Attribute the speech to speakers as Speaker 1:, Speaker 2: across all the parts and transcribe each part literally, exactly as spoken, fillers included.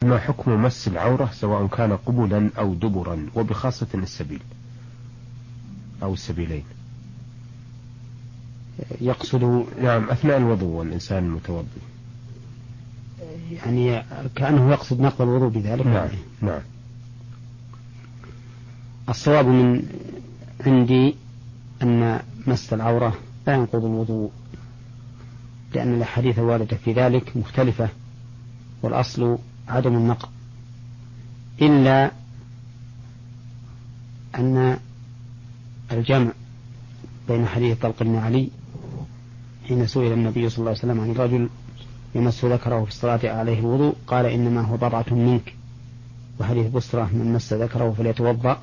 Speaker 1: ما حكم مس العورة سواء كان قبلا أو دبرا، وبخاصة السبيل أو السبيلين؟
Speaker 2: يقصد
Speaker 1: نعم أثناء الوضوء والإنسان المتوضي،
Speaker 2: يعني كأنه يقصد نقض الوضوء بذلك.
Speaker 1: نعم نعم.
Speaker 2: الصواب من عندي أن مس العورة لا ينقض الوضوء، لأن الأحاديث الواردة في ذلك مختلفة، والأصل عدم النقض، إلا أن الجمع بين حديث طلق بن علي حين سئل النبي صلى الله عليه وسلم عن الرجل يمس ذكره في الصلاة عليه الوضوء قال إنما هو بضعة منك، وحديث بصرة من مس ذكره فليتوضأ،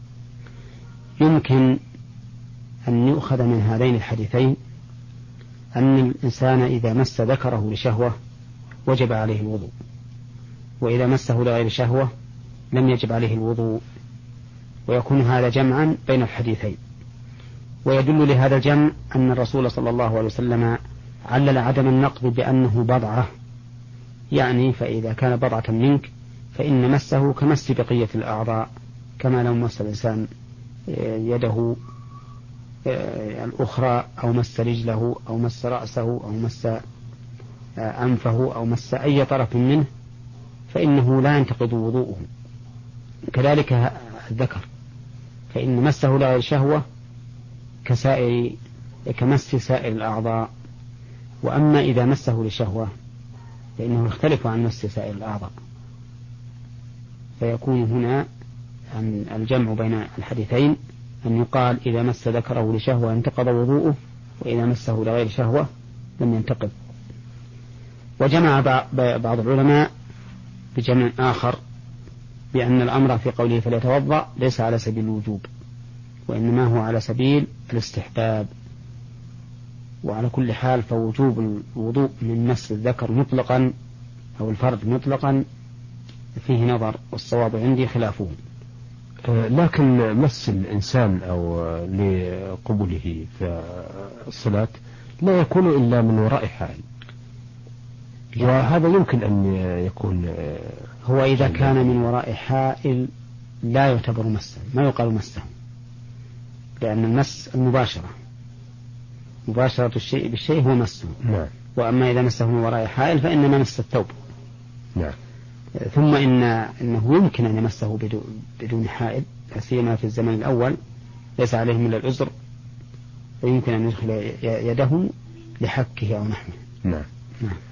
Speaker 2: يمكن أن يؤخذ من هذين الحديثين أن الإنسان إذا مس ذكره لشهوة وجب عليه الوضوء، وإذا مسه لغير شهوة لم يجب عليه الوضوء، ويكون هذا جمعا بين الحديثين. ويدل لهذا الجمع أن الرسول صلى الله عليه وسلم علل عدم النقض بأنه بضعة، يعني فإذا كان بضعة منك فإن مسه كمس بقية الأعضاء، كما لو مس الإنسان يده الأخرى أو مس رجله أو مس رأسه أو مس أنفه أو مس أي طرف منه فإنه لا ينتقض وضوءه. كذلك الذكر، فإن مسه لغير شهوة كسائر كمس سائر الأعضاء، وأما إذا مسه لشهوة فإنه يختلف عن مس سائر الأعضاء، فيكون هنا عن الجمع بين الحديثين أن يقال إذا مس ذكره لشهوة انتقض وضوءه، وإذا مسه لغير شهوة لم ينتقض. وجمع بعض العلماء بجمع آخر بأن الأمر في قوله فليتوضأ ليس على سبيل الوجوب، وإنما هو على سبيل الاستحباب. وعلى كل حال فوجوب الوضوء من مس الذكر مطلقا أو الفرد مطلقا فيه نظر، والصواب عندي خلافه.
Speaker 1: لكن مس الإنسان أو لقبله في الصلاة لا يكون إلا من وراء حائل، وهذا يمكن أن يكون
Speaker 2: هو إذا كان من وراء حائل لا يعتبر مسا، ما يقال مسه، لأن المس المباشرة، مباشرة الشيء بالشيء هو مسه.
Speaker 1: نعم.
Speaker 2: وأما إذا مسه من وراء حائل فإنما مس الثوب.
Speaker 1: نعم.
Speaker 2: ثم إن إنه يمكن أن يمسه بدون حائل، سيما في الزمن الأول ليس عليه من العذر، ويمكن أن يدخل يده لحكه أو نحوه.
Speaker 1: نعم.
Speaker 2: نعم.